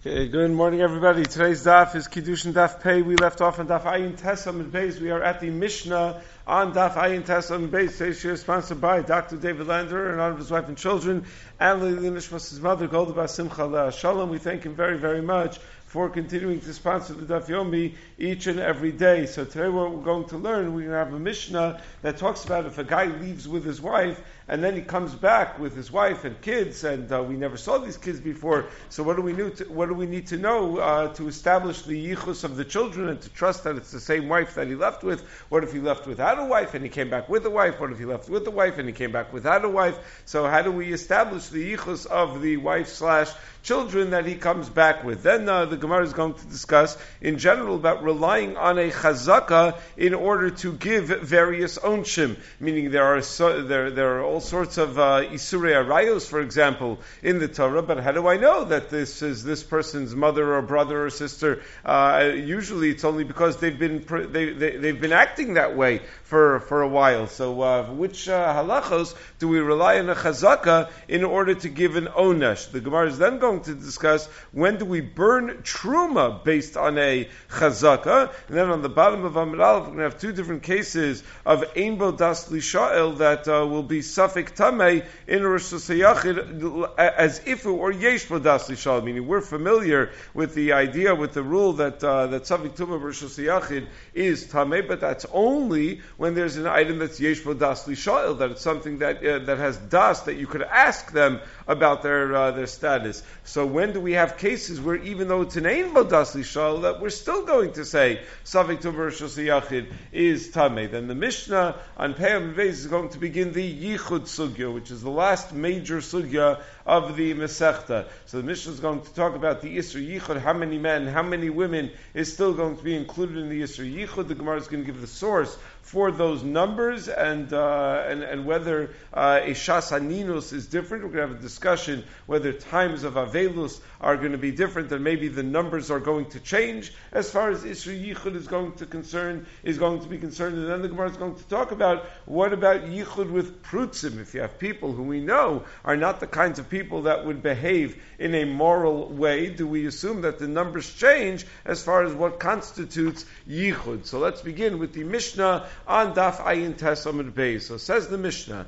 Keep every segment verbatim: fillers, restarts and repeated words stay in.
Okay, good morning, everybody. Today's daf is Kiddushin Daf Pei. We left off on Daf Ayin Tesam and Beis. We are at the Mishnah on Daf Ayin Tesam and Beis. Today's share is sponsored by Doctor David Lander in honor of his wife and children, and Lili Nishmas' mother, Golda Bas Simcha Leah Shalom. We thank him very, very much for continuing to sponsor the Daf Yomi each and every day. So today what we're going to learn, we're going to have a Mishnah that talks about if a guy leaves with his wife and then he comes back with his wife and kids, and uh, we never saw these kids before. So what do we need to, what do we need to know uh, to establish the yichus of the children and to trust that it's the same wife that he left with? What if he left without a wife and he came back with a wife? What if he left with a wife and he came back without a wife? So how do we establish the yichus of the wife slash children that he comes back with? Then uh, the Gemara is going to discuss in general about relying on a chazaka in order to give various onshim, meaning there are so, there there are all sorts of uh, isurei arayos, for example, in the Torah. But how do I know that this is this person's mother or brother or sister? Uh, usually, it's only because they've been they, they they've been acting that way for for a while. So, uh, which uh, halachos do we rely on a chazaka in order to give an onesh? The Gemara is then going to discuss when do we burn truma based on a chazaka, and then on the bottom of Amud Aleph we're going to have two different cases of ein bo das lisha'el that uh, will be suffik tamei in Rosh Hashanah as if it were yesh bo das lisha'el, meaning we're familiar with the idea, with the rule that uh, that suffik tumah Rosh Hashanah is tamei, but that's only when there's an item that's yesh bo das lisha'el, that it's something that uh, that has das that you could ask them about their uh, their status. So when do we have cases where even though it's an ein bo das lisha'el that we're still going to say suffik tumah Rosh Hashanah is tamei? Then the Mishnah on Peyam Beis is going to begin the yichud sugya, which is the last major sugya of the Masechta. So the Mishnah is going to talk about the Isra Yichud, how many men, how many women is still going to be included in the Isra Yichud. The Gemara is going to give the source for those numbers and uh, and, and whether uh, a Shas Haninus is different. We're going to have a discussion whether times of Avelus are going to be different and maybe the numbers are going to change as far as Isra Yichud is going to concern is going to be concerned. And then the Gemara is going to talk about what about Yichud with Prutzim. If you have people who we know are not the kinds of people that would behave in a moral way, do we assume that the numbers change as far as what constitutes Yichud? So let's begin with the Mishnah on Daf Ayin Tes Amud Beis. So says the Mishnah,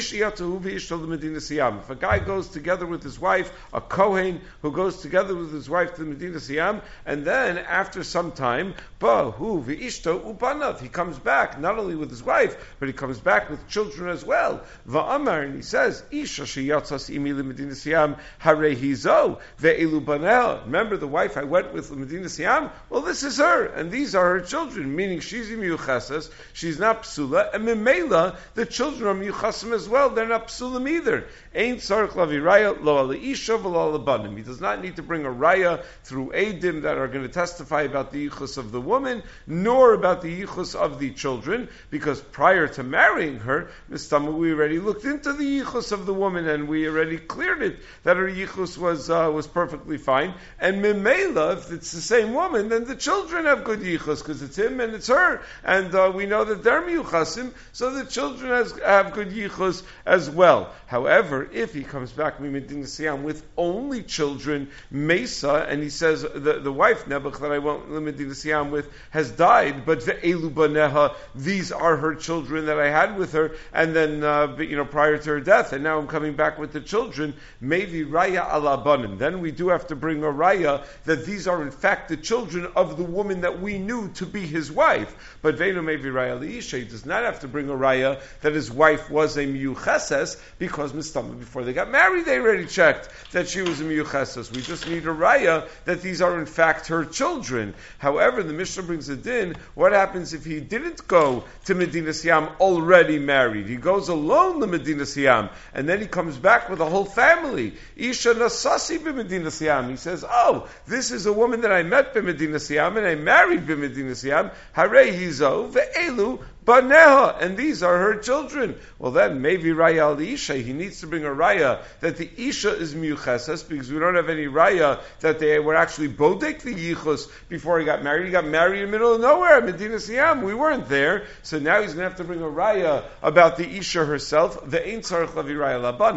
if a guy goes together with his wife, a Kohen who goes together with his wife to the Medina Siyam, and then after some time, Bahu v'ishto ubanav, he comes back not only with his wife, but he comes back with children as well. Va'amar, and he says, Isha sheyatzas imi l'Medina Siyam harei hizo ve'elu banel. Remember the wife I went with Medina Siyam? Well, this is her, and these are her children, meaning she's imiyuchasas, she's not psula, and mimela, the children are miyuchasim as well, they're not psulim either. Ein tzarich lavi raya lo ala isha v'lo ala banim. He does not need to bring a raya through edim that are going to testify about the yichus of the woman, nor about the yichus of the children, because prior to marrying her, Mistama, we already looked into the yichus of the woman, and we already cleared it that her yichus was uh, was perfectly fine. And mimela, if it's the same woman, then the children have good yichus because it's him and it's her, and uh, we know that they're miyuchasim, so the children has, have good yichus as well. However, if he comes back Medina Siyam with only children, Mesa, and he says the, the wife Nebuch that I went Medina Siyam with has died, but ve'elu baneha, these are her children that I had with her, and then uh, you know prior to her death, and now I'm coming back with the children. Maybe raya ala banim. Then we do have to bring a raya that these are in fact the children of the woman that we knew to be his wife. But ve'enu maybe raya liisha, he does not have to bring a raya that his wife was a miyucheses, because mistama before they got married they already checked that she was a miyucheses. We just need a raya that these are in fact her children. However, the Mishnah brings a din. What happens if he didn't go to Medina Siyam already married? He goes alone to Medina Siyam, and then he comes back with a whole family. Isha nasasi b'Medina Siyam. He says, oh, this is a woman that I met b'Medina Siyam and I married b'Medina Siyam. Harei hizo ve'elu baneha, and these are her children. Well, then maybe raya al isha. He needs to bring a raya that the isha is miyuchesas, because we don't have any raya that they were actually bodek the yichus before he got married. He got married in the middle of nowhere, Medina Siyam. We weren't there, so now he's going to have to bring a raya about the isha herself. The ein tzarich lavi raya labanim.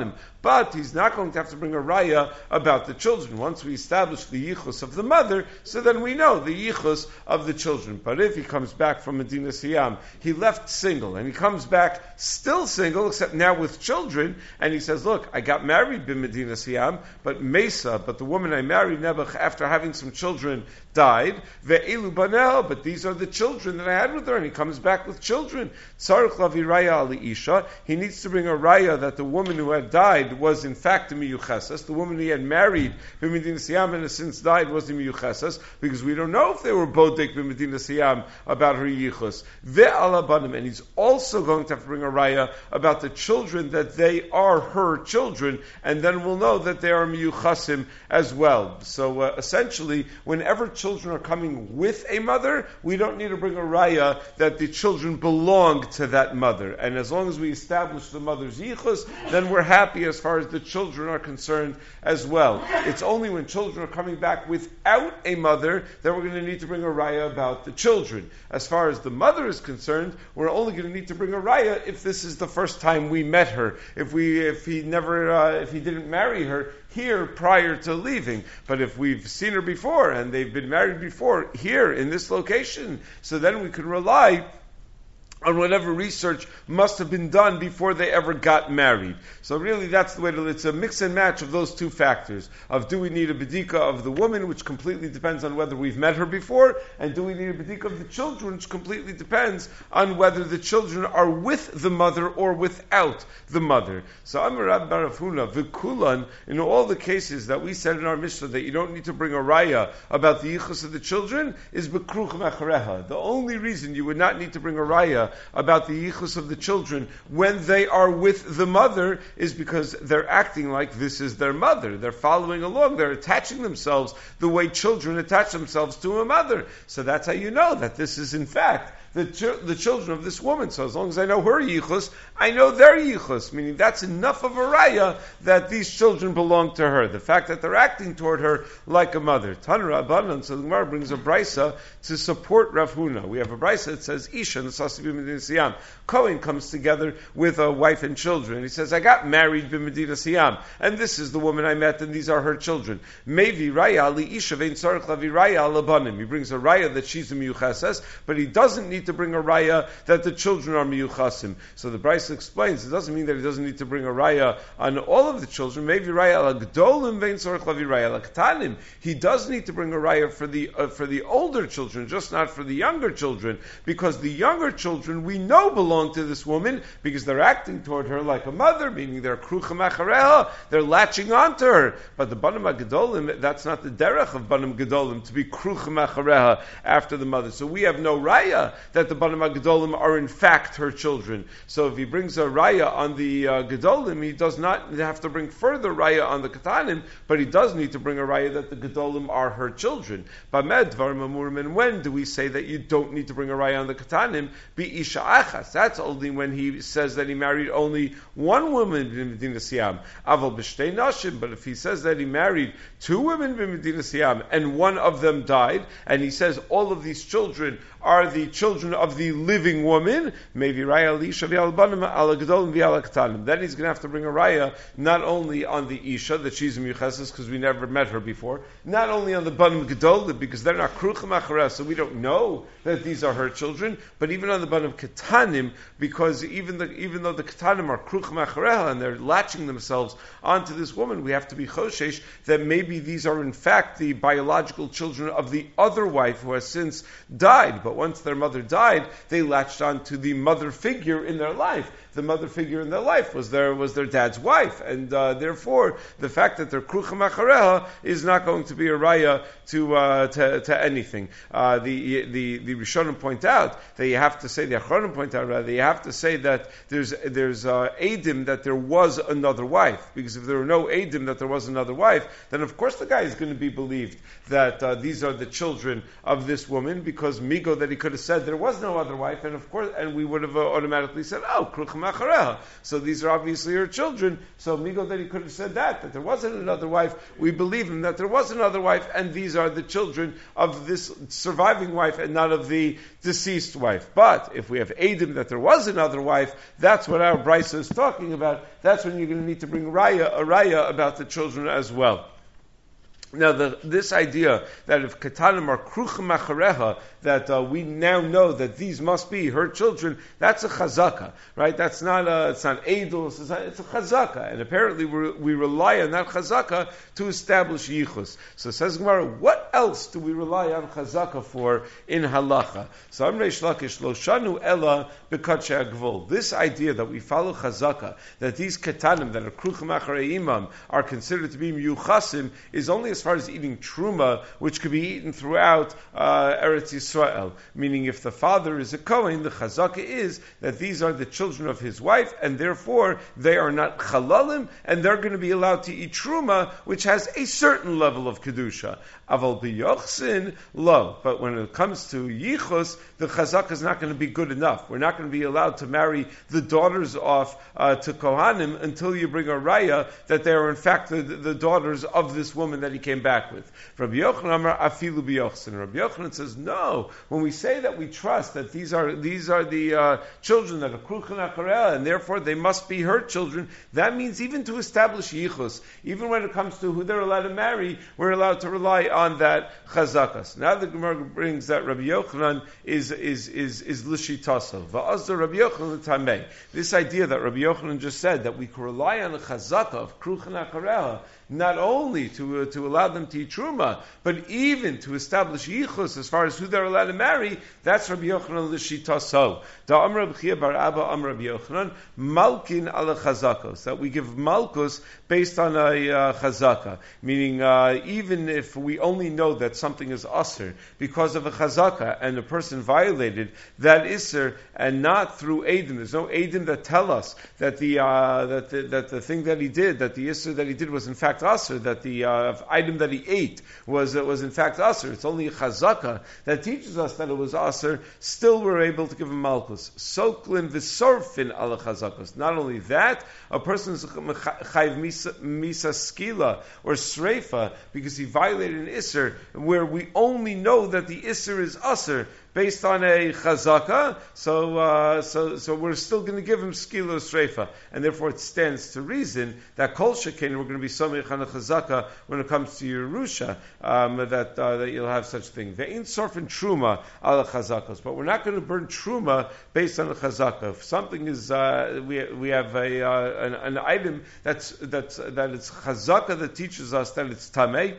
but he's not going to have to bring a raya about the children. Once we establish the yichus of the mother, so then we know the yichus of the children. But if he comes back from Medina Siyam, he left single, and he comes back still single, except now with children, and he says, look, I got married in Medina Siyam, but Mesa, but the woman I married, Nebuch, after having some children, died, ve'elu banel, but these are the children that I had with her, and he comes back with children. Tzarich lavi raya ali isha, he needs to bring a raya that the woman who had died was in fact a miyuchesas, the woman he had married b'Medina Siyam and has since died was a miyuchesas, because we don't know if they were bodek b'Medina Siyam about her yichus. Ve'ala banim, and he's also going to have to bring a raya about the children that they are her children, and then we'll know that they are miyuchasim as well. So uh, essentially, whenever children are coming with a mother, we don't need to bring a raya that the children belong to that mother. And as long as we establish the mother's yichus, then we're happy as far as the children are concerned as well. It's only when children are coming back without a mother that we're going to need to bring a raya about the children. As far as the mother is concerned, we're only going to need to bring a raya if this is the first time we met her. If we, if he never, uh, if he didn't marry her here prior to leaving. But if we've seen her before and they've been married before here in this location, so then we can rely on whatever research must have been done before they ever got married. So really that's the way to, it's a mix and match of those two factors, of do we need a bedika of the woman, which completely depends on whether we've met her before, and do we need a bedika of the children, which completely depends on whether the children are with the mother or without the mother. So Amar Rab bar Rav Huna, v'kulan, in all the cases that we said in our Mishnah that you don't need to bring a raya about the yichus of the children, is b'kruch machareha. The only reason you would not need to bring a raya about the yichus of the children when they are with the mother is because they're acting like this is their mother. They're following along. They're attaching themselves the way children attach themselves to a mother. So that's how you know that this is in fact the, ch- the children of this woman. So as long as I know her yichus, I know their yichus, meaning that's enough of a raya that these children belong to her. The fact that they're acting toward her like a mother. Tanra Abanan, so the Gemara brings a brisa to support Rav Huna. We have a brisa that says Isha and Sasibim Medina Siyam. Kohen comes together with a wife and children. He says, I got married in Medina Siyam, and this is the woman I met, and these are her children. Mevi raya li Isha vein tzarich lavi raya alabanim. He brings a raya that she's a miyuchasas, but he doesn't need to bring a raya that the children are miyuchasim. So the brisa explains, it doesn't mean that he doesn't need to bring a raya on all of the children. Maybe raya ala gdolim vein tzarich lavi raya ala katanim. He does need to bring a raya for the uh, for the older children, just not for the younger children, because the younger children we know belong to this woman because they're acting toward her like a mother, meaning they're krucha machareha, they're latching onto her. But the banim gedolim, that's not the derech of banim gedolim to be krucha machareha after the mother. So we have no raya that the banim gedolim are in fact her children. So if he brings a raya on the uh, gedolim, he does not have to bring further raya on the katanim, but he does need to bring a raya that the gedolim are her children. Bamed dvarim amurim, and when do we say that you don't need to bring a raya on the katanim? Be isha achas. That's only when he says that he married only one woman in Medina Siyam. Aval b'shtei nashim. But if he says that he married two women in Medina Siyam and one of them died, and he says all of these children are the children of the living woman, maybe raya l'isha v'albanim ala gedolim v'ala katanim. Then he's going to have to bring a raya not only on the isha that she's a miyuchesas because we never met her before, not only on the banim gedolim because they're not kruchim achareh, so we don't know that these are her children, but even on the banim katanim, because even the, even though the katanim are kruchim achareh and they're latching themselves onto this woman, we have to be choshesh that maybe these are in fact the biological children of the other wife who has since died. But once their mother died, they latched on to the mother figure in their life. The mother figure in their life was their was their dad's wife, and uh, therefore the fact that they're kruchim achareha is not going to be a raya to uh, to, to anything. Uh, the the the Rishonim point out that you have to say, the Achronim point out rather, you have to say that there's there's uh, edim that there was another wife, because if there were no edim that there was another wife, then of course the guy is going to be believed that uh, these are the children of this woman, because migo that he could have said there was no other wife, and of course, and we would have uh, automatically said, oh, kruchim kruchim achareha. So these are obviously her children. So Migo that he could have said that, that there wasn't another wife. We believe him that there was another wife, and these are the children of this surviving wife and not of the deceased wife. But if we have Eidim that there was another wife, that's what our Brisa is talking about. That's when you're going to need to bring raya, a raya about the children as well. Now, the, this idea that if Ketanim are Kruchim Achareha, that uh, we now know that these must be her children, that's a chazaka, right? That's not a, it's not Eidos, it's, it's a chazaka. And apparently we, we rely on that chazaka to establish yichus. So says Gemara, what else do we rely on chazaka for in halacha? So Amrei Shlakish, Lo Shanu Ella B'Katshei Agvol. This idea that we follow chazaka, that these Ketanim that are Kruchim Achareimam are considered to be Miyuchasim, is only as far as eating truma, which could be eaten throughout uh, Eretz Yisrael. Meaning, if the father is a Kohen, the chazaka is that these are the children of his wife, and therefore they are not chalalim, and they're going to be allowed to eat truma, which has a certain level of kedusha. Aval biyochsin lo. But when it comes to yichus, the chazaka is not going to be good enough. We're not going to be allowed to marry the daughters off uh, to Kohanim until you bring a raya that they are in fact the, the daughters of this woman that he came back with. Rabbi Yochanan Amar afilu biyochsin. Rabbi Yochanan says no. When we say that we trust that these are these are the uh, children that are kruchin achareh, and therefore they must be her children, that means even to establish yichus, even when it comes to who they're allowed to marry, we're allowed to rely on that chazakas. Now the Gemara brings that Rabbi Yochanan is is is is l'shitaso. Va'azda Rabbi Yochanan tamei. This idea that Rabbi Yochanan just said that we can rely on a chazaka of kruchin achareh, not only to uh, to allow them to eat truma, but even to establish yichus as far as who they're allowed to marry, that's Rabbi Yochanan l'shitaso. Da Amar Rabbi Chia bar Abba Amar Rabbi Yochanan malkin ala chazakos, that we give malchus based on a uh, chazaka, meaning uh, even if we only know that something is aser because of a chazaka and a person violated that iser, and not through edim. There's no edim that tell us that the uh, that the, that the thing that he did, that the iser that he did was in fact aser, that the uh, item that he ate was uh, was in fact aser. It's only a chazaka that teaches us that it was aser. Still, we're able to give him malchus. Soklin v'sorfin ala chazakos. Not only that, a person is chayv misa, misa skila or sreifa because he violated an iser, where we only know that the iser is aser based on a chazaka, so uh, so so we're still going to give him skila sreifa, and therefore it stands to reason that kol shekein we're going to be samech on a chazaka when it comes to Yerusha, um, that uh, that you'll have such thing. Ve'in sorfin truma ala chazakos, but we're not going to burn truma based on a chazaka. If something is uh, we we have a uh, an, an item that's that's that it's chazaka that teaches us that it's tamei,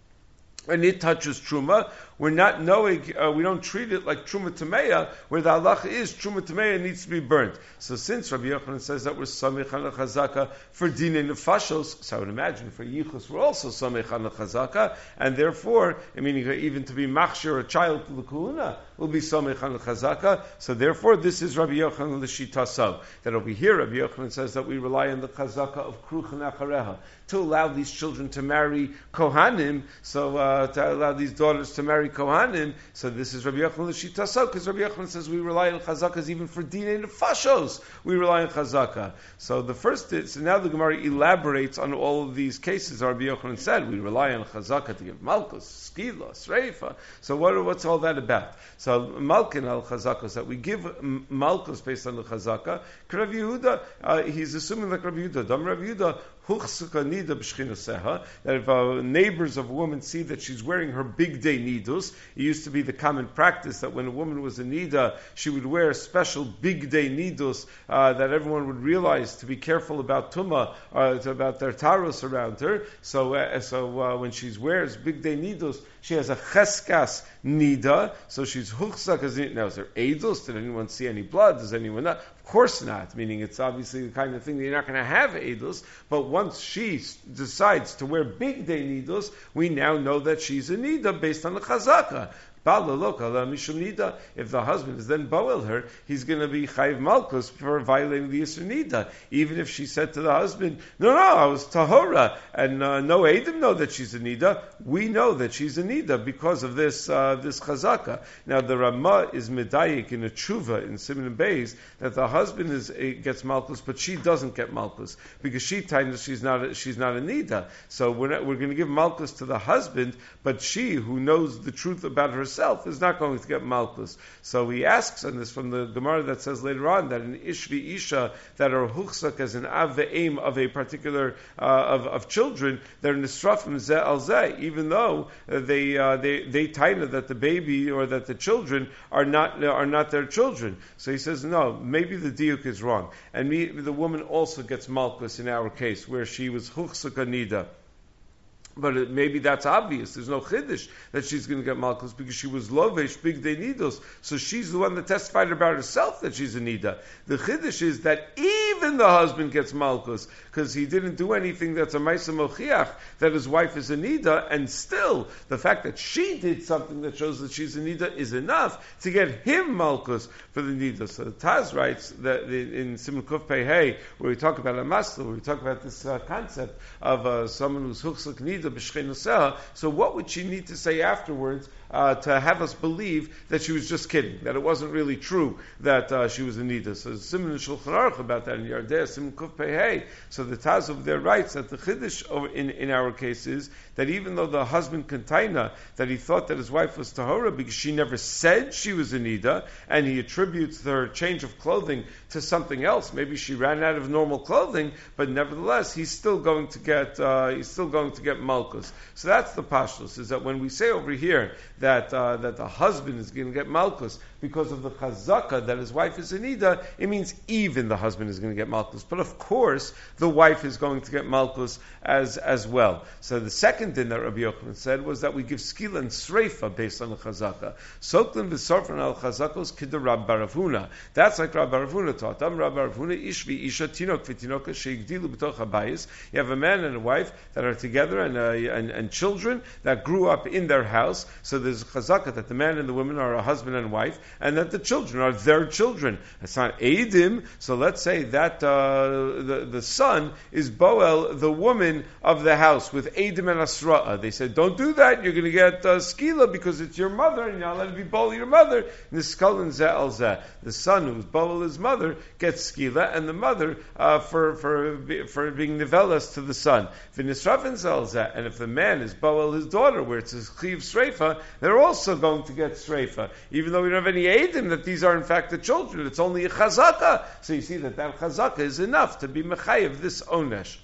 and it touches truma, we're not knowing, uh, we don't treat it like truma tameya, where the halacha is truma tameya needs to be burnt. So since Rabbi Yochanan says that we're samech on a chazaka for dinei nefashos, so I would imagine for yichus we're also samech on a chazaka, and therefore, I mean, even to be machshir a child to the kuhuna will be samech on a chazaka. So therefore, this is Rabbi Yochanan l'shitaso. That over here, Rabbi Yochanan says that we rely on the chazaka of kruchin achareha to allow these children to marry kohanim. So uh, to allow these daughters to marry Kohanim, so this is Rabbi Yochanan l'shitaso, because Rabbi Yochanan says we rely on chazakas even for dinei nefashos. We rely on chazaka. So the first is, so now the Gemara elaborates on all of these cases. Rabbi Yochanan said we rely on chazaka to give malchus, skila, sreifa. So what, what's all that about? So malkin al chazakos, that we give malchus based on the chazaka. Rabbi Yehuda, uh, he's assuming like Rabbi Yehuda. Dam Rabbi Yehuda. That if uh, neighbors of a woman see that she's wearing her big day nidus, it used to be the common practice that when a woman was a nida, she would wear special big day nidus uh, that everyone would realize to be careful about tumah, uh, about their taros around her. So, uh, so uh, when she wears big day nidus, she has a cheskas nida, so she's huchsa. Now, is there edus? Did anyone see any blood? Does anyone not? Of course not. Meaning, it's obviously the kind of thing that you're not going to have edus. But once she decides to wear big day nidus, we now know that she's a nida based on the chazaka. If the husband is then boel her, he's going to be chayiv malchus for violating the Yisur Nida. Even if she said to the husband, no, no, I was tahora, and uh, no Eidim know that she's a Nida, we know that she's a Nida because of this uh, this chazaka. Now the Ramah is medayik in a tshuva in Siman Beis that the husband is uh, gets malchus, but she doesn't get malchus because she tells she's not a, she's not a Nida. So we're not, we're going to give malchus to the husband, but she who knows the truth about herself is not going to get malchus. So he asks on this from the Gemara that says later on that an ishvi isha that are huchsak as an av aim of a particular uh, of, of children, they're nisrafim zeh al zeh, even though uh, they uh, they they taina that the baby or that the children are not are not their children. So he says no, maybe the diuk is wrong, and me, the woman also gets malchus in our case where she was huchsak anida. But it, maybe that's obvious. There's no chiddush that she's going to get malchus because she was lovesh big de nidos. So she's the one that testified about herself that she's a nida. The chiddush is that even the husband gets malchus because he didn't do anything that's a ma'aseh mochiach that his wife is a nida, and still the fact that she did something that shows that she's a nida is enough to get him malchus for the nida. So the Taz writes that in Siman Kuf Pei Hey, where we talk about a masla, where we talk about this uh, concept of uh, someone who's huchsak nida. So what would she need to say afterwards uh, to have us believe that she was just kidding, that it wasn't really true that uh, she was a nida? So there's Siman Shulchan Aruch about that in Yardeh, Siman Kuf Pei Hey. So the Taz over there writes that the chiddush in, in our case is that even though the husband containa that he thought that his wife was tahora because she never said she was a nida, and he attributes her change of clothing to something else. Maybe she ran out of normal clothing, but nevertheless he's still going to get uh, he's still going to get malchus. So that's the pashtus, is that when we say over here that uh, that the husband is going to get malchus because of the chazaka that his wife is a nida, it means even the husband is going to get malchus. But of course, the wife is going to get malchus as as well. So the second din that Rabbi Yochanan said was that we give skila and sreifa based on the chazaka. Soklin v'sorfan al chazakos kida Rab Bar Avuna. That's like Rab Bar Avuna taught. Am Rab Bar Avuna ishvi isha tinok v'tinoka sheigdilu b'toch habayis. You have a man and a wife that are together and, uh, and and children that grew up in their house. So there's a chazaka that the man and the woman are a husband and wife, and that the children are their children. It's not Eidim. So let's say that uh, the the son is Boel, the woman of the house, with Eidim and Asra'ah. They said, don't do that. You're going to get uh, skila because it's your mother, and you're not allowed to be Boel your mother. Niskal and Zeh al Zeh. The son who's Boel his mother gets skila, and the mother uh, for for for being nivelas to the son. V'nisraf and Zeh al Zeh. And if the man is Boel his daughter, where it's his chiv sreifa, they're also going to get sreifa, even though we don't have any Eidim that these are in fact the children. It's only a chazaka. So you see that that chazaka is enough to be mechayev this onesh.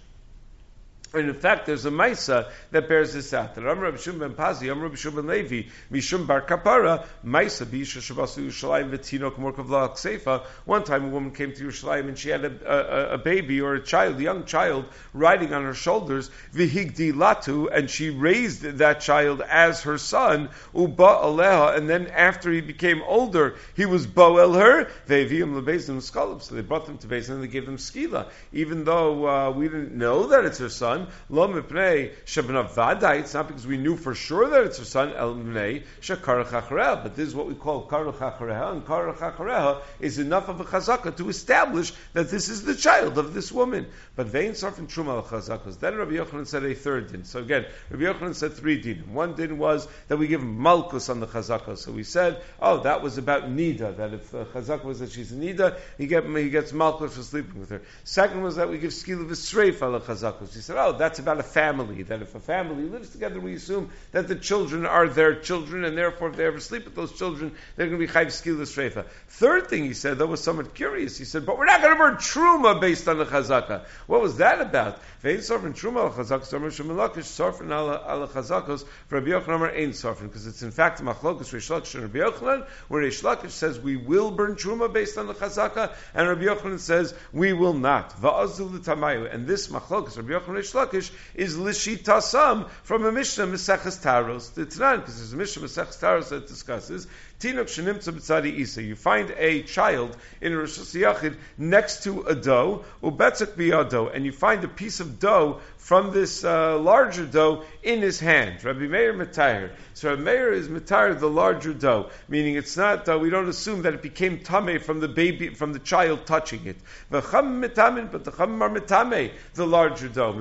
And in fact, there's a Maisa that bears this out. That Amr Rabbi Shimon ben Pazi, Amr Rabbi Shimon ben Levi, Mishum bar Kapara, Maisa b'isha shabasu Yerushalayim v'tinok morkav la'ak seifa. One time a woman came to Yerushalayim and she had a, a, a baby or a child, a young child, riding on her shoulders, v'higdi latu, and she raised that child as her son, uba aleha, and then after he became older, he was boel her, ve'eviyim lebeizim u'skalib. So they brought them to Beis and they gave them skila. Even though uh, we didn't know that it's her son, Lo mipnei shabna vadai. It's not because we knew for sure that it's her son. El mipnei shakar chachareha. But this is what we call kar chachareha, and kar chachareha is enough of a chazaka to establish that this is the child of this woman. But vein sarf and truma al chazakas. Then Rabbi Yochanan said a third din. So again, Rabbi Yochanan said three din. One din was that we give malchus on the chazaka. So we said, oh, that was about nida. That if the chazaka was that she's a nida, he get he gets malchus for sleeping with her. Second was that we give skila v'sreif al chazakas. He said, oh, that's about a family. That if a family lives together, we assume that the children are their children, and therefore if they ever sleep with those children, they're going to be chayv skila sreifa. Third thing he said, that was somewhat curious. He said, but we're not going to burn truma based on the chazaka. What was that about? Vein sarfin truma al chazaka, sarfin shemelakish, sarfin al chazakos, for Rabbi Yochanan ain't sarfin, because it's in fact machlokas Reish Lakish and Rabbi Yochanan, where Reish Lakish says we will burn truma based on the chazaka, and Rabbi Yochanan says we will not. Va'azul l'tamayu, and this machlokas Rabbi Yochanan Reish Lakish is lishitasam from a Mishnah Maseches Taros. It's not, because there's a Mishnah Maseches Taros that discusses Tinok shenimtza b'tzadi isa. You find a child in a Rosh Yachid next to a dough, ubetzak biyado, and you find a piece of dough from this uh, larger dough in his hand. Rabbi Meir Matayer. So Rabbi Meir is Matayer, the larger dough, meaning it's not, uh, we don't assume that it became tameh from the baby, from the child touching it. V'cham mitamin, but the cham are mitameh, the larger dough.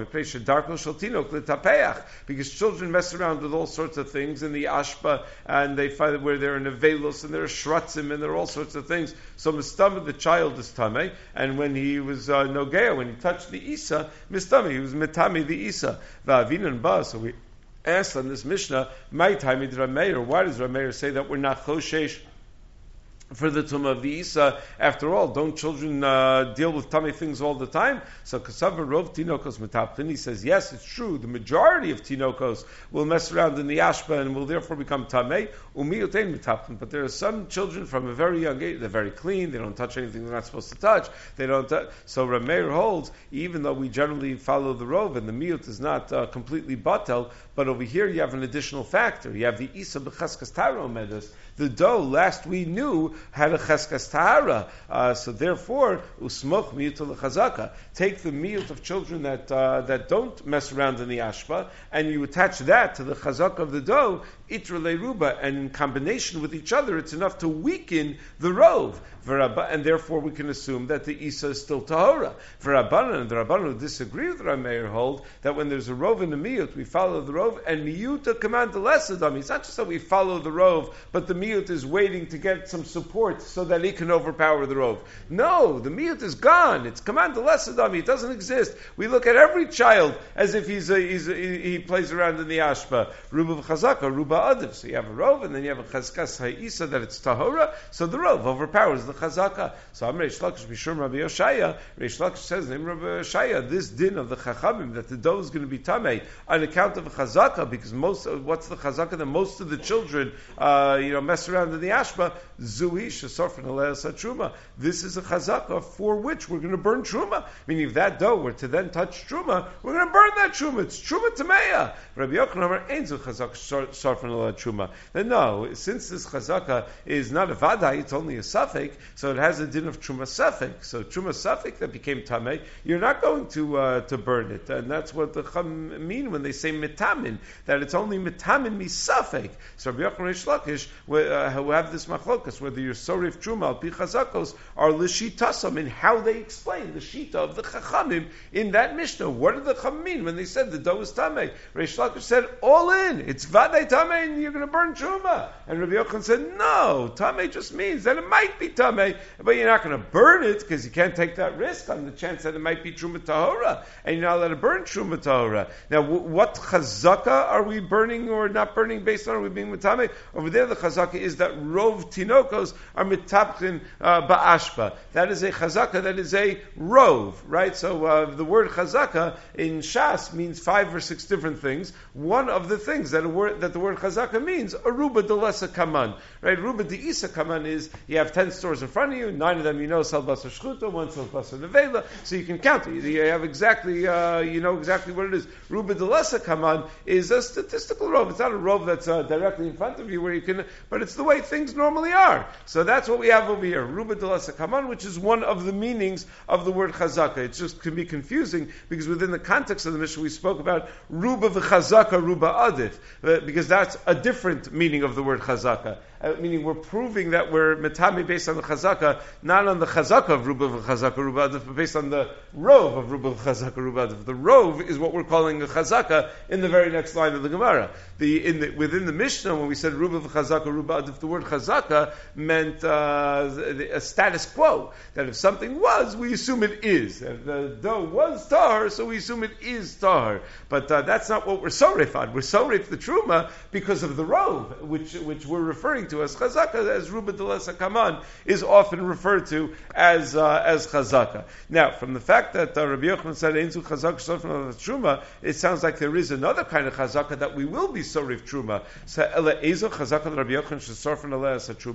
Because children mess around with all sorts of things in the ashpa, and they find where they're in a velos, and there are shratzim, and there are all sorts of things. So mistama, the child is tameh, and when he was uh, nogea, when he touched the isa, mistama, he was mitami the isa. V'avinan ba, so we asked on this Mishnah, my time did Rameir, why does Rameir say that we're not choshesh for the tumah of the Isa? After all, don't children uh, deal with tummy things all the time? So Kasavar Rov Tinokos Metapchin, he says, yes, it's true, the majority of Tinokos will mess around in the ashpa and will therefore become tamei, umiyutein Metapchin. But there are some children from a very young age, they're very clean, they don't touch anything they're not supposed to touch, they don't touch. So Rameir holds, even though we generally follow the Rov, and the miyut is not uh, completely batel, but over here you have an additional factor. You have the Isa b'chaskas taro medas. The dough, last we knew, had a cheskas tahara. Uh, so therefore, usmoch miyut l'chazaka. Take the miyut of children that uh, that don't mess around in the ashpa, and you attach that to the chazaka of the dough, itra leruba, and in combination with each other, it's enough to weaken the rov. And therefore we can assume that the Isa is still tahora. For Rabbanan, and the Rabbanan who disagree with Rameir hold that when there's a rov and a miyut, we follow the rov, and miyuta command the less adam. It's not just that we follow the rov, but the miyut is waiting to get some support so that he can overpower the rov. No, the miyut is gone. It's command the less adam. It doesn't exist. We look at every child as if he's a, he's a, he plays around in the ashpa. Ruba v'chazaka, ruba adif. So you have a rov, and then you have a chazkas ha'isa that it's tahora. So the rov overpowers the chazaka. So Amr Reish Lakish Bishum Rabbi Yoshaya, Reish Lakish says, name Rabbi Yoshaya, this din of the chachamim that the dough is going to be tamei on account of a chazaka, because most of, what's the chazaka that most of the children uh, you know mess around in the ashba, zui shesorfen aleas truma. This is a chazaka for which we're going to burn truma. Meaning, if that dough were to then touch truma, we're going to burn that truma. It's truma tameya. Rabbi Yochanan ain't zu chazaka sorfen aleas truma. Then no, since this chazaka is not a vaday, it's only a suffix. So it has a din of truma safek. So truma safek that became tamei, you're not going to uh, to burn it, and that's what the chum mean when they say mitamin, that it's only mitamin misafek. So Rabbi Yochanan Reish Lakish, uh, who have this machlokas, whether you're sorif truma al pi chazakos or l'shitasam, in how they explain the shita of the chachamim in that mishnah. What did the chum mean when they said the dough is tamei? Reish Lakish said all in, it's vaday tamei, and you're going to burn truma. And Rabbi Yochanan said no, tamei just means that it might be tamei, but you're not going to burn it because you can't take that risk on the chance that it might be truma tahora, and you're not allowed to burn truma tahora. Now, w- what chazaka are we burning or not burning based on? Are we being mitame? Over there, the chazaka is that rov tinokos are mitapchin uh, ba'ashba. That is a chazaka. That is a rov, right? So uh, the word chazaka in Shas means five or six different things. One of the things that a word that the word chazaka means, aruba delesa kaman, right? Ruba de isa kaman is you have ten stores in front of you, nine of them you know sell basar shchuta, one sells basar nevela, so you can count it. You have exactly, uh, you know exactly what it is. Ruba delesa kaman is a statistical rov. It's not a rov that's uh, directly in front of you where you can, but it's the way things normally are. So that's what we have over here. Ruba delesa kaman, which is one of the meanings of the word chazaka. It just can be confusing because within the context of the Mishnah we spoke about ruba v'chazaka, ruba adif, uh, because that's a different meaning of the word chazaka. Uh, meaning we're proving that we're metami based on the chazaka, not on the chazaka of ruba v'chazaka ruba adif, but based on the rov of ruba v'chazaka ruba adif. The rov is what we're calling a chazaka in the very next line of the Gemara. The, in the, within the Mishnah, when we said ruba v'chazaka ruba adif, the word chazaka meant uh, a status quo. That if something was, we assume it is. If the dough was tahar, so we assume it is tahar. But uh, that's not what we're soref on. We're soref the truma because of the rov, which which we're referring to as chazaka, as ruba delesa kaman is often referred to as uh, as chazaka. Now, from the fact that uh, Rabbi Yochanan said einzu chazaka sorfen truma, it sounds like there is another kind of chazaka that we will be sorif truma. So ela ezo chazaka Rabbi Yochanan sorfen aleas truma.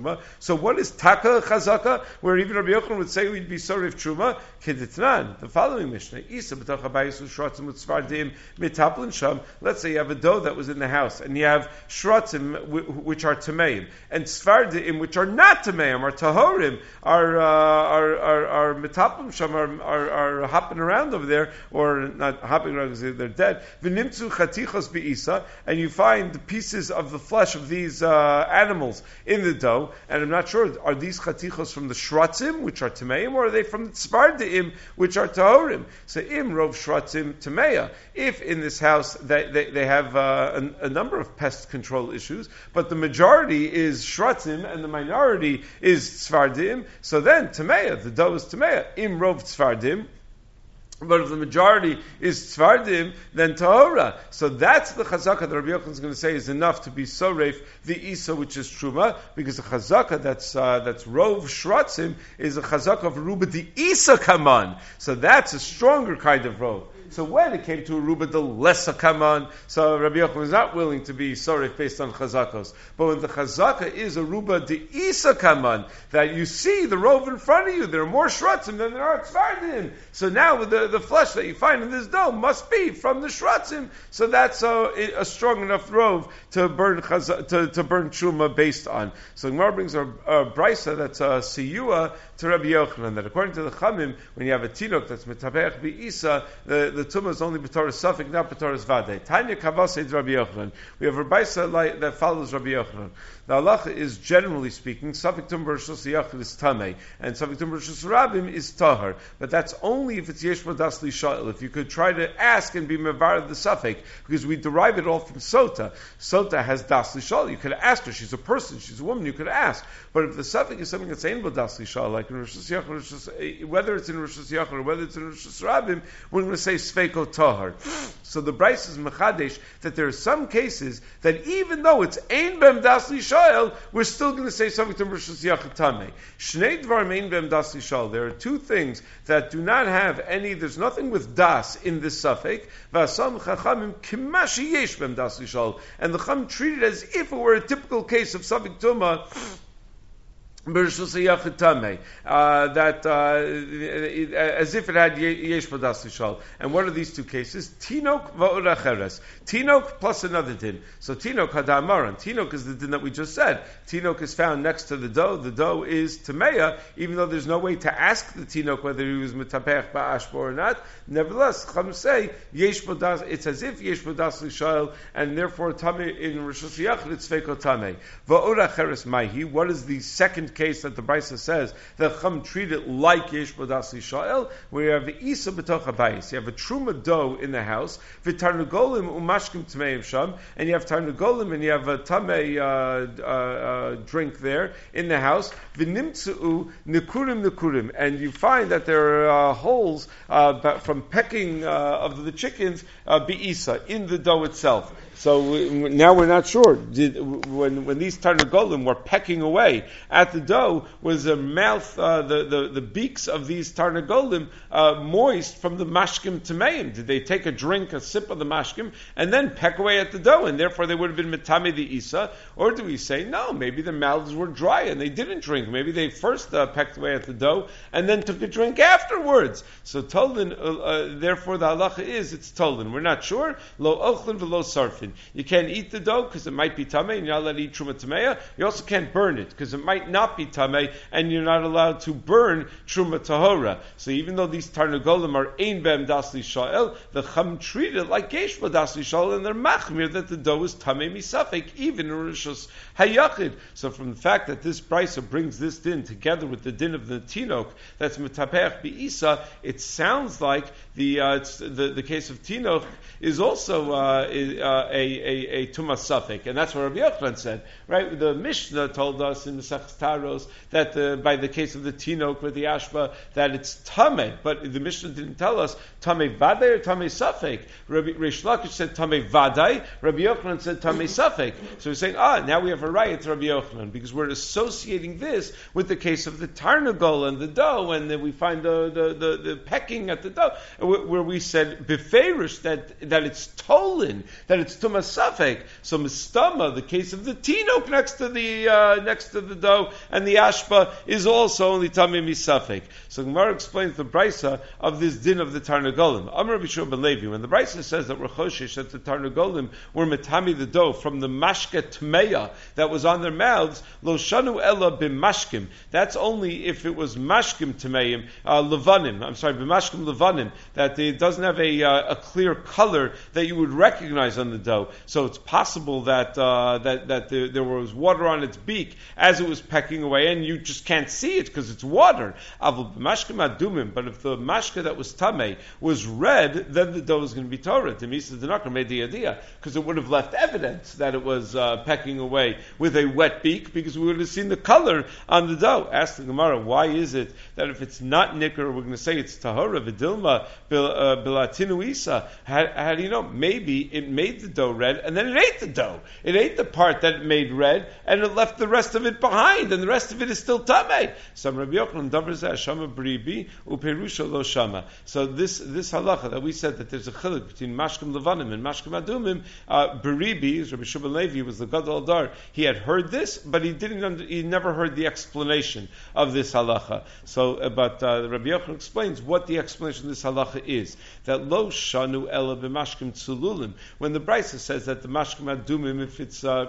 So what is taka chazaka? Where even Rabbi Yochanan would say we'd be sorif truma keditnan. The following Mishnah: Isa b'tach habayis u'shratzim u'tzvardim mitaplin sham. Let's say you have a dough that was in the house, and you have shratzim which are tameim, and tzvardim which are not tameim, are tahorim, are uh, are are, are mitaplin sham, are, are are hopping around over there, or not hopping around because they're dead. V'nimtzu chatichos be'isa, and you find the pieces of the flesh of these uh, animals in the dough, and I'm not sure, are these chatichos from the shratzim, which are tameim, or are they from the tzvardim, which are tahorim? So im rov shratzim tameya. If in this house they, they, they have uh, a, a number of pest control issues, but the majority is shratzim and the minority is tzvardim, so then tameya, the dough is tameya. Im rov tzvardim. But if the majority is tzvardim, then tahora. So that's the chazaka that Rabbi Yochanan is going to say is enough to be soreif the isa, which is truma, because the chazaka that's uh, that's rov shratzim is a chazaka of ruba the isa kaman. So that's a stronger kind of rov. So when it came to Aruba the lesser kaman, so Rabbi Yochanan was not willing to be sorif based on chazakos. But when the chazaka is Aruba the isa kaman, that you see the rove in front of you, there are more shratzim than there are tzvardim. So now with the, the flesh that you find in this dough must be from the shratzim. So that's a, a strong enough rove to burn chaz- to, to burn truma based on. So Gemara brings a, a brisa that's a siyua to Rabbi Yochanan, that according to the Chamim, when you have a tinok that's metapeach bi-isa, the, the tumah is only b'toras safik, not b'toras vadei. Tanya kavasei Rabbi Yochanan. We have a brisa like, that follows Rabbi Yochanan. The halacha is, generally speaking, safik tum b'rishus yachid is tamei, and safik tum b'rishus rabim is tahar. But that's only if it's yesh bodas li sha'il. If you could try to ask and be mevar the safik, because we derive it all from sota. Sota has das li sha'il. You could ask her. She's a person. She's a woman. You could ask. But if the safik is something that's ain't bodas li sha'il, like in rishus yachid, whether it's in rishus yachid or whether it's in rishus rabim, we're going to say sveiko tahar. So the brayso is mechadesh that there are some cases that even though it's ein bem das li sha'il, we're still going to say something to rishus yachid tamei. Shnei dvarim ein bem das li sha'il. There are two things that do not have any. There's nothing with das in this suffix. V'asam chachamim kimashi yesh bem das li sha'il, and the chacham treated it as if it were a typical case of suffix tuma. Uh, that uh, as if it had yesh bodas lishal. And what are these two cases? Tinok va'ura cheres. Tinok plus another din. So tinok hadamaran. Tinok is the din that we just said. Tinok is found next to the dough. The dough is tameya, even though there's no way to ask the tinok whether he was metapeach ba'ashbo or not. Nevertheless, chum say yesh bodas. It's as if yesh bodas lishal, and therefore tamei in rishus yachid it's feiko tamei. Va'ura cheres maihi. What is the second case that the brisa says that Chum treat it like yesh bodas lisha'el, where you have the isa b'toch habayis, you have a truma dough in the house, v'tarnugolim umashkim tmeim sham, and you have tarnugolim and you have a tamei uh, uh, uh, drink there in the house, v'nimtzu nikurim nikurim, and you find that there are uh, holes uh, from pecking uh, of the chickens uh, be'isa in the dough itself. So we, now we're not sure. Did, when when these tarnagolim were pecking away at the dough, was the mouth, uh, the, the the beaks of these tarnagolim uh, moist from the mashkim tameim? Did they take a drink, a sip of the mashkim, and then peck away at the dough, and therefore they would have been metame the isa? Or do we say no? Maybe their mouths were dry and they didn't drink. Maybe they first uh, pecked away at the dough and then took a drink afterwards. So tolin, uh, uh, therefore the halacha is it's tolin. We're not sure. Lo ochlin v'lo sarfin. You can't eat the dough because it might be tamei, and you're not allowed to eat truma tameya. You also can't burn it because it might not be tamei, and you're not allowed to burn truma tahora. So even though these tarnagolim are ein bem das li sha'el, the chum treat it like yesh das li sha'el, and they're machmir that the dough is tamei misafek, even in rishus hayachid. So from the fact that this brisa brings this din together with the din of the tinok that's metapeach bi'isa, it sounds like the uh, it's, the the case of tinok is also uh, is, uh, a a, a tumas safek, and that's what Rabbi Yochanan said. Right? The Mishnah told us in the Masechus Taros that the, by the case of the tinok with the ashba that it's tamei, but the Mishnah didn't tell us tamei vadai or tamei safek. Rabbi Reish Lakish said tamei vadai. Rabbi Yochanan said tamei safek. So we're saying, ah, now we have a right to Rabbi Yochanan because we're associating this with the case of the tarnagol and the dough, and then we find the the, the, the pecking at the dough. where we said beferish that that it's tolin, that it's tumas safek. So mistama, the case of the tinok next to the uh, next to the dough, and the ashpa is also only tamei misafek. So Gemara explains the brisa of this din of the tarnagolim. Amar Rabbi Shua ben Levi, when the brisa says that we're choshesh that the tarnagolim were metami the dough from the mashke tmeya that was on their mouths, lo shanu ella b'mashkim. That's only if it was mashkim tmeim uh, levanim. I'm sorry, b'mashkim levanim, that it doesn't have a uh, a clear color that you would recognize on the dough. So it's possible that uh, that that the, there was water on its beak as it was pecking away, and you just can't see it because it's water. But if the mashka that was tamei was red, then the dough is going to be Torah. Because it would have left evidence that it was uh, pecking away with a wet beak, because we would have seen the color on the dough. Ask the Gemara, why is it that if it's not nicker, we're going to say it's tahora v'dilma bilatinu isa? How do you know? Maybe it made the dough red, and then it ate the dough. It ate the part that it made red, and it left the rest of it behind, and the rest of it is still tamei. Some Rabbi Yochanan davar zeh shama b'ribi uperusha lo shama. So this this halacha that we said that there's a chiluk between mashkim levanim and mashkim adumim, uh, b'ribi, Rabbi Shua ben Levi was the gadol dar. He had heard this, but he didn't. Under, he never heard the explanation of this halacha. So, uh, but uh, Rabbi Yochanan explains what the explanation of this halacha is. That lo shanu ela b'mashkim tzululim. When the brisa says that the mashkim adumim, if it's uh,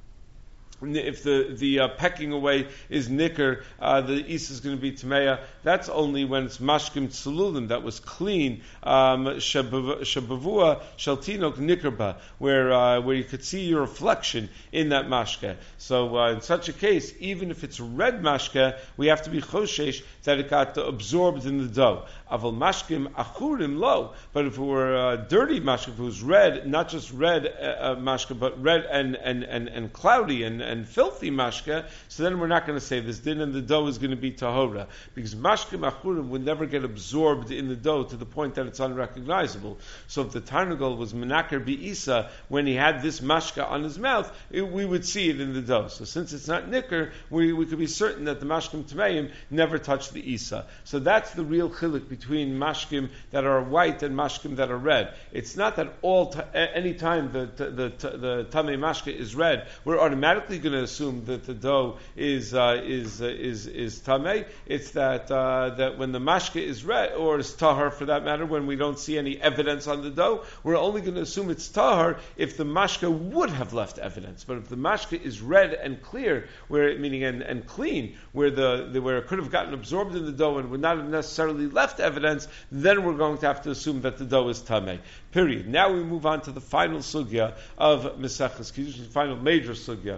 if the the uh, pecking away is nicker, uh, the is is going to be tameya. That's only when it's mashkim tzululim that was clean, shabavua shaltinok nikerba, where uh, where you could see your reflection in that mashke. So uh, in such a case, even if it's red mashke, we have to be choshesh that it got absorbed in the dough. Aval mashkim achurim lo. But if it were uh, dirty mashke, if it was red, not just red uh, mashke, but red and and and, and cloudy and and filthy mashke, so then we're not going to say this din, and the dough is going to be tahora, because mashkim achurim would never get absorbed in the dough to the point that it's unrecognizable. So if the tarnagol was menaker bi'isa when he had this mashka on his mouth, it, we would see it in the dough. So since it's not nicker, we, we could be certain that the mashkim tameim never touched the isa. So that's the real chiluk between mashkim that are white and mashkim that are red. It's not that all t- any time the the the, the tamei mashka is red, we're automatically going to assume that the dough is uh, is uh, is is tamei. It's that uh, that when the mashka is red, or is tahar for that matter, when we don't see any evidence on the dough, we're only going to assume it's tahar if the mashka would have left evidence. But if the mashka is red and clear, where meaning and, and clean, where the, the where it could have gotten absorbed in the dough and would not have necessarily left evidence, then we're going to have to assume that the dough is tamei. Period. Now we move on to the final sugya of Mesechus Kiddushin, the final major sugya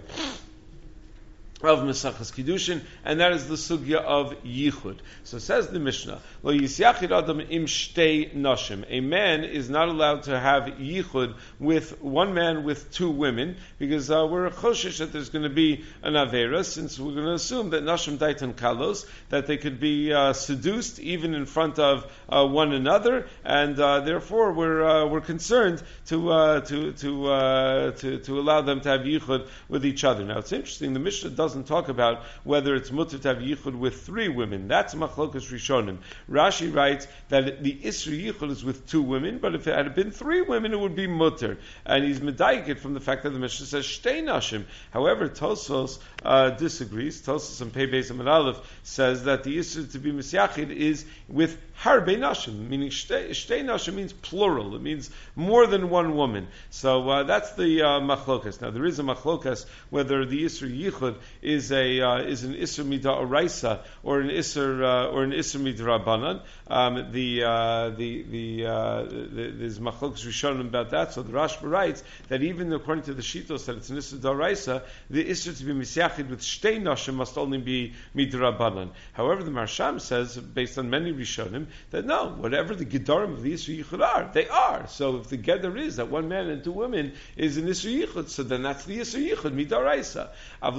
of Mesechus Kiddushin, and that is the sugya of yichud. So says the Mishnah, Lo yisyachid adam im shtei nashim. A man is not allowed to have yichud with one man with two women, because uh, we're a choshesh that there's going to be an avera, since we're going to assume that nashim daitan kalos, that they could be uh, seduced even in front of uh, one another, and uh, therefore we're uh, we're concerned to uh, to to, uh, to to allow them to have yichud with each other. Now it's interesting, the Mishnah does doesn't talk about whether it's mutter to have yichud with three women. That's machlokas rishonim. Rashi writes that the isra yichud is with two women, but if it had been three women, it would be mutter. And he's medayik it from the fact that the Mishnah says shtei nashim. However, Tosfos uh, disagrees. Tosfos and Pei Beis Amud Aleph says that the isra to be misyachid is with harbe nashim, meaning shtei, shtei nashim means plural. It means more than one woman. So uh, that's the uh, machlokas. Now there is a machlokas whether the isra yichud is a uh, is an isra midah oraisa or an isra uh, or an isra midrabanan. Um, the uh, the the, uh, the there's machlokas rishonim about that. So the Rashba writes that even according to the shitos that it's an isra d'oraisa, the isra to be misyachid with shtei nashim must only be midrabanan. However, the Marsham says, based on many rishonim, that no, whatever the gedarim of the isra yichud are, they are. So if the gedar is that one man and two women is an isra yichud, so then that's the isra yichud midoraisa. Avl isha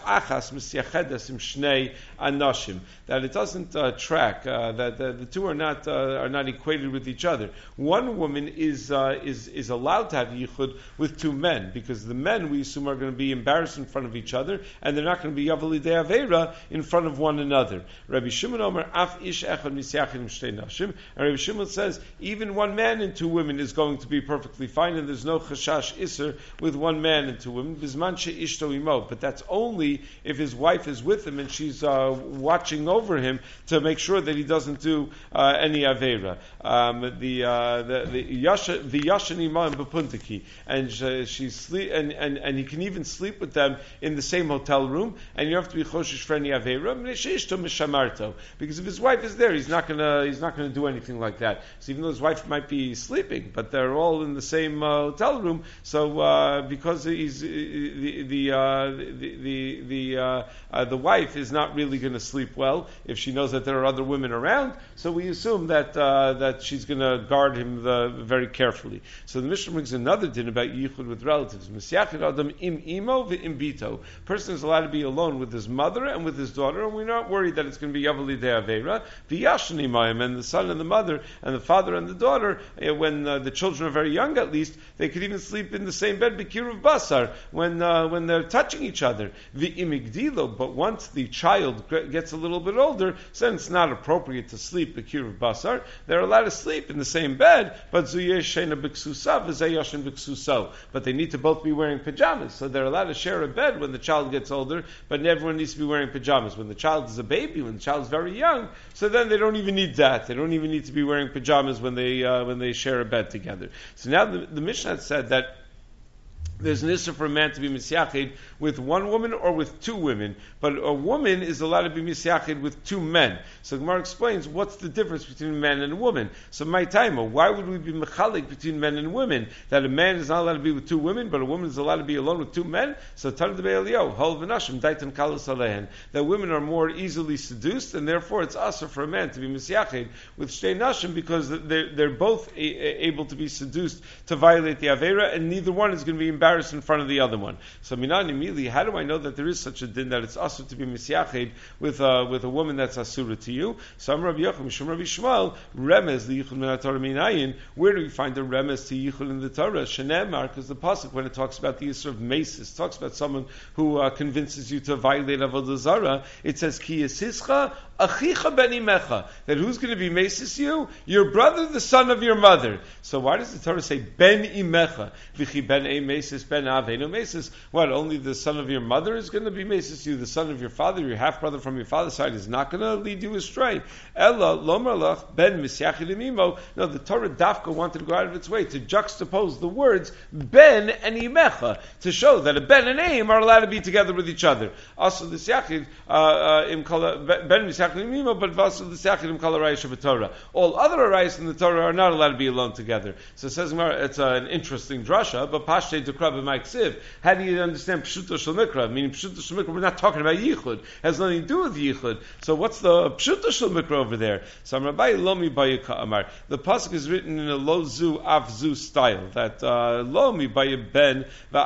achas misyachedes im shnei anashim, that it doesn't uh, track, uh, that the, the two are not uh, are not equated with each other. One woman is uh, is is allowed to have yichud with two men, because the men, we assume, are going to be embarrassed in front of each other, and they're not going to be yavali de avera in front of one another. Rabbi Shimon Omer af ish echad misyachid im shnei nashim, and Rabbi Shimon says even one man and two women is going to be perfectly fine, and there's no chashash iser with one man and two women. Bisman she'ishto imo, but that's only if his wife is with him and she's uh, watching over him to make sure that he doesn't do uh, any avera. Um, the uh, the the yasha the yashan imam bepuntaki, and uh, she's sleep and, and and he can even sleep with them in the same hotel room, and you have to be choshish for any avera because if his wife is there, he's not gonna he's not gonna do anything like that. So even though his wife might be sleeping, but they're all in the same uh, hotel room, so uh, because he's the the uh, the the the, uh, uh, the wife is not really going to sleep well if she knows that there are other women around. So we assume that uh, that she's going to guard him the, very carefully. So the Mishnah brings another din about yichud with relatives. Misyachid adam im imo v'im bito. Person is allowed to be alone with his mother and with his daughter, and we're not worried that it's going to be yavali de avera. V'yashan imayim, and the son and the mother and the father and the daughter, when uh, the children are very young, at least they could even sleep in the same bed b'kiruv basar when uh, when they're touching each other. V'imigdilo, but once the child gets a little bit older, then it's not appropriate to sleep b'kiruv basar. They're allowed to sleep in the same bed, but zuyeh shena b'ksusa v'zeyashin b'ksuso. But they need to both be wearing pajamas, so they're allowed to share a bed when the child gets older, but everyone needs to be wearing pajamas. When the child is a baby, when the child is very young, so then they don't even need that. They don't even need to be wearing pajamas when they uh, when they share a bed together. So now the, the Mishnah said that there's an issue for a man to be misyachid with one woman or with two women, but a woman is allowed to be misyachid with two men. So Gemara explains what's the difference between a man and a woman. So my time, why would we be mechalik between men and women? That a man is not allowed to be with two women, but a woman is allowed to be alone with two men? So Tana de Be'elio, hol v'nashim daitan kalos alehen, that women are more easily seduced, and therefore it's usher for a man to be misyachid with shtei nashim, because they're, they're both a, able to be seduced to violate the avera, and neither one is going to be embarrassed in front of the other one. So minan immediately, how do I know that there is such a din that it's asur to be misyachid with uh, with a woman that's asura to you? So I'm Rabbi Yochum, Mishum Rabbi Shmuel, remez the yichud min haTorah minayin. Where do we find the remez to yichud in the Torah? Shenemar, because the pasuk when it talks about the issur of mesis, talks about someone who uh, convinces you to violate avodah zarah. It says ki yisischa achicha ben imecha, that who's going to be mesis you? Your brother, the son of your mother. So why does the Torah say ben imecha? V'chi ben e mesis ben avenu mesis. What? Only the son of your mother is going to be mesis you. The son of your father, your half brother from your father's side, is not going to lead you astray. Ella lomar lach ben misyachid imimo. No, the Torah dafka wanted to go out of its way to juxtapose the words ben and imecha to show that a ben and aim are allowed to be together with each other. Also, the syachid im kala ben misyachid imimo, but vasu the syachid im kala rayis of Torah. All other arayis in the Torah are not allowed to be alone together. So it says it's uh, an interesting drasha, but pashte dekra b'maiksiv. How do you understand pshuto shel mikra? Meaning pshuto shel mikra, we're not talking about yichud. It has nothing to do with yichud. So what's the pshuto shel mikra over there? So Rabbi Lomi Bayika Amar. The pasuk is written in a lo zu av zu style. That uh, Lomi Bayik ben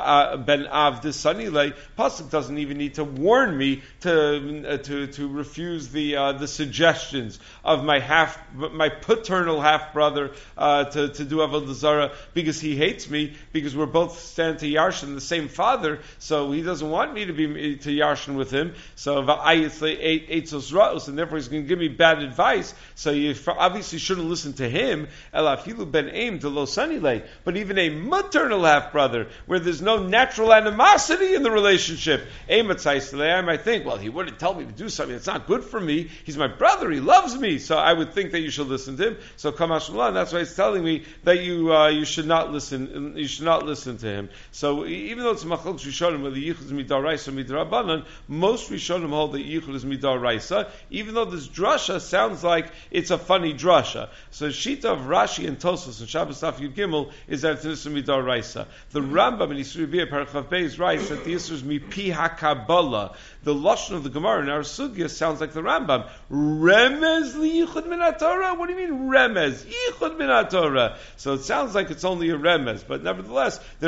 ben av desanile. Pasuk doesn't even need to warn me to uh, to to refuse the uh, the suggestions of my half my paternal half brother uh, to to do avodah zarah because he hates me, because we're both stand to yarshin the same father, so he doesn't want me to be to yarshin with him. So and therefore he's going to give me bad advice. So you obviously shouldn't listen to him. Elafilu ben aim to lo sanile, but even a maternal half brother where there's no natural animosity in the relationship, I might think, well, he wouldn't tell me to do something that's not good for me. He's my brother. He loves me, so I would think that you should listen to him. So Kamash Mullah, and that's why it's telling me that you uh, you should not listen. You should not listen to him. So even though it's machlok rishonim whether yichud is midaraisa or midarabanan, most rishonim hold that yichud is midaraisa. Even though this drasha sounds like it's a funny drasha. So shita of Rashi and Tosfos and Shabbos Daf Yud Gimel is that it's midaraisa. The Rambam in Yisur Biyah Parachav Beis writes that the Yisur is mipi hakabala. The lashon of the Gemara in our sugya sounds like the Rambam. Remez li yichud min haTorah. What do you mean remez? Yichud min haTorah. So it sounds like it's only a remez, but nevertheless there are other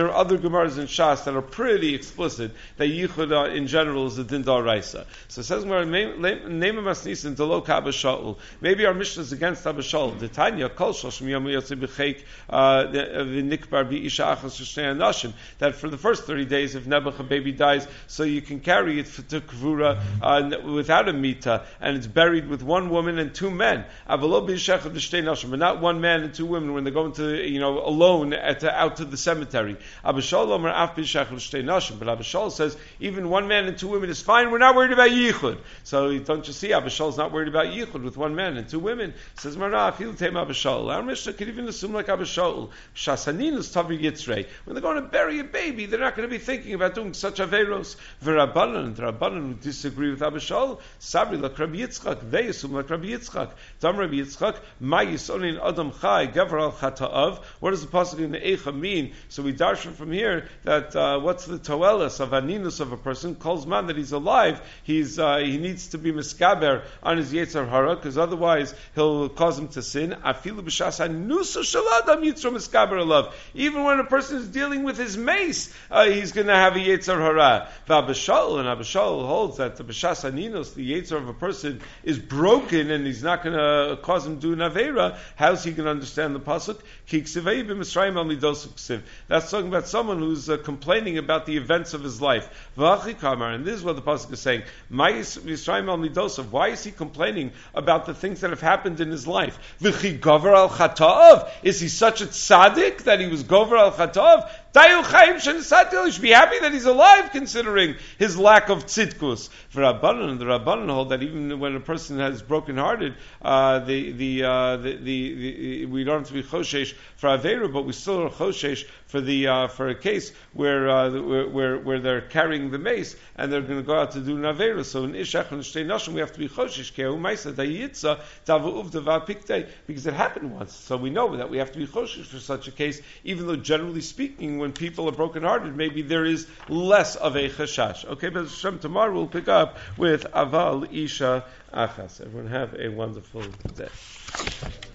Gemaras in Shas that are pretty explicit that Yichud uh, in general is a din d'oraisa. So it says Gemara, name of Masnisin Delo Kabashal. Maybe our Mishnah is against Abashal. The Tanya Kol Shoshim Yom Yotze B'Cheik V'Nikbar B'Isha Achas Shnei Anashim. That for the first thirty days, if Nebuch, a baby dies, so you can carry it to Kvura uh, without a mita, and it's buried with one woman and two men. Avalo B'Isha Achas Shnei Anashim, but not one man and two women when they're going to, you know, alone at, uh, out to the cemetery. Abashal Omer Af B'Isha Achas Shnei Anashim, but Abashal says even one man and two women is fine. We're not worried about yichud. So don't you see? Abashal is not worried about yichud with one man and two women. Says Marah, feel tame Abashal. Our Mishnah could even assume like Abashal. Shasanin is tavi yitzrei. When they're going to bury a baby, they're not going to be thinking about doing such averos. V'Rabbanan, the Rabbanan who disagree with Abashal. Sabri like Rabbi Yitzchak. They assume like Rabbi Yitzchak. Dam Rabbi Yitzchak. Ma yisonin adam chai gavar al chata'av. What does the pasuk in the Eicha mean? So we darshan from here that uh, what's the toelis of aninus of a person? Calls man that he's alive. He's uh, he needs to be miskaber on his yetzer hara, because otherwise he'll cause him to sin. Afilu b'shas hanusu shaladam yitzro miskaber alav. Even when a person is dealing with his mace, uh, he's going to have a yetzer hara. V'abashal, and Abashal holds that the b'shas haninus, the yetzer of a person, is broken and he's not going to cause him to do an avera. How's he going to understand the pasuk? Kiksivei b'misrayim al midos ksiv. That's talking about someone who's uh, complaining about the events of his life. V'achi kamar, and this is what the pasuk is saying. Why is he complaining about the things that have happened in his life? V'chi gover al chatav. Is he such a tzaddik that he was gover al chatav? You should be happy that he's alive, considering his lack of tzidkus. For Rabbanan, the Rabbanan hold that even when a person has broken-hearted, uh, the, the, uh, the, the, the, we don't have to be choshesh for averu, but we still are choshesh for the uh, for a case where, uh, where where where they're carrying the mace and they're going to go out to do an averu. So in ishach and shtei nashim we have to be choshesh kehu ma'isa dayitza davu uvdava piktei, because it happened once. So we know that we have to be choshesh for such a case, even though generally speaking, when people are broken-hearted, maybe there is less of a chashash. Okay, but Hashem, tomorrow we'll pick up with Aval Isha Achas. Everyone have a wonderful day.